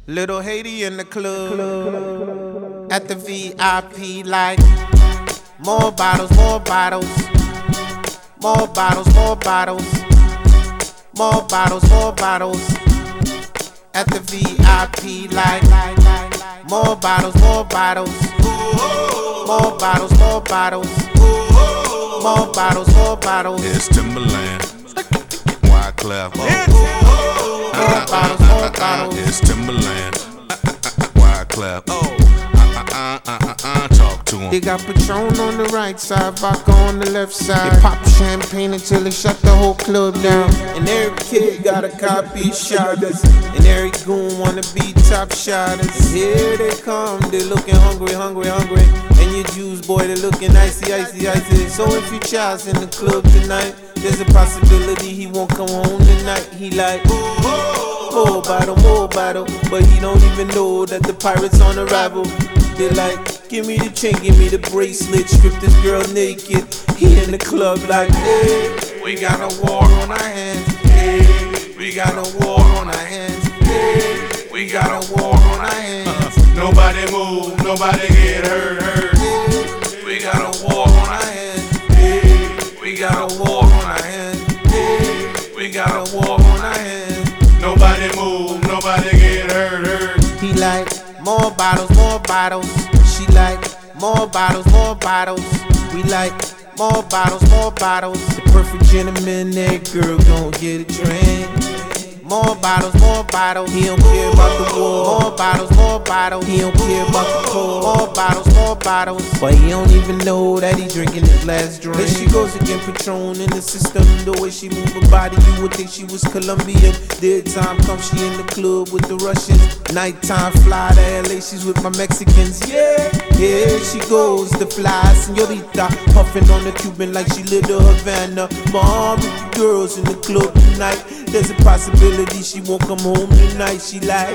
Little Haiti in the club, at the VIP like more bottles, more bottles, more bottles, more bottles, more bottles, more bottles, at the VIP like more bottles, more bottles, more bottles, more bottles, more bottles, more bottles. It's Timberland, Wyclef. More bottles, more bottles. It's Timberland, Wyclef. Talk to him. They got Patron on the right side, vodka on the left side. They pop champagne until they shut the whole club down. And every kid got a copy shotters, and every goon wanna be top shotters. And here they come, they looking hungry, hungry, hungry. And your juice boy, they looking icy, icy, icy. So if your child's in the club tonight, there's a possibility he won't come home tonight. He like, more bottle, but he don't even know that the pirates on arrival. They like, give me the chain, give me the bracelet, strip this girl naked. He in the club like, hey, we got a war on our hands. Hey, we got a war on our hands. Hey, we got a war on our hands. Nobody move, nobody get hurt. Hey, we got a war on our hands. Hey, we got a war on our hands. Hey, we got a war on our hands. Nobody move, nobody get hurt. He like, more bottles, more bottles. She like, more bottles, more bottles. We like, more bottles, more bottles. The perfect gentleman, that girl gon' get a drink. More bottles, more bottles. He don't care about the war. More bottles, more bottles. He don't care about the cold. More bottles, more bottles. But he don't even know that he drinking his last drink. There she goes again, Patron in the system. The way she move her body, you would think she was Colombian. Dead time come, she in the club with the Russians. Nighttime fly to LA, she's with my Mexicans. Yeah, here she goes, the fly señorita, puffing on the Cuban like she lived in Havana. Mom, with the girls in the club tonight, there's a possibility she won't come home tonight. She like,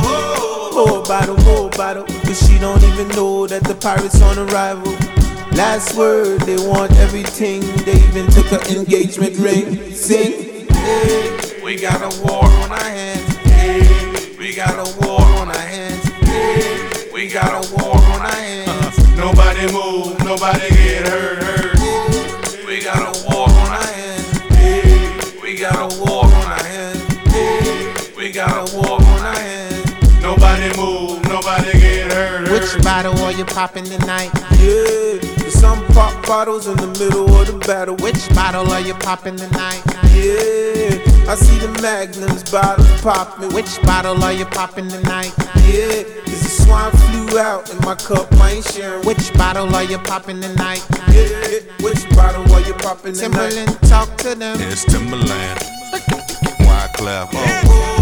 more bottle, but she don't even know that the pirates on arrival. Last word, they want everything. They even took her engagement ring. Sing, hey, we got a war on our hands. Hey, we got a war on our hands. Hey, we got a war on our hands. Nobody move, nobody get hurt. Hey, we got a war on our hands. Hey, we got a war on our hands. Hey, we got a war on our hands. Nobody move, nobody get hurt. Which bottle are you popping tonight? Yeah, there's some pop bottles in the middle of the battle. Which bottle are you popping tonight? Yeah, I see the Magnums bottles popping. Which bottle are you popping tonight? Yeah, there's a swine flu out in my cup, I ain't sharing. Which bottle are you popping tonight? Yeah, which bottle are you popping tonight? Timberland, talk to them. It's Timberland, Wyclef.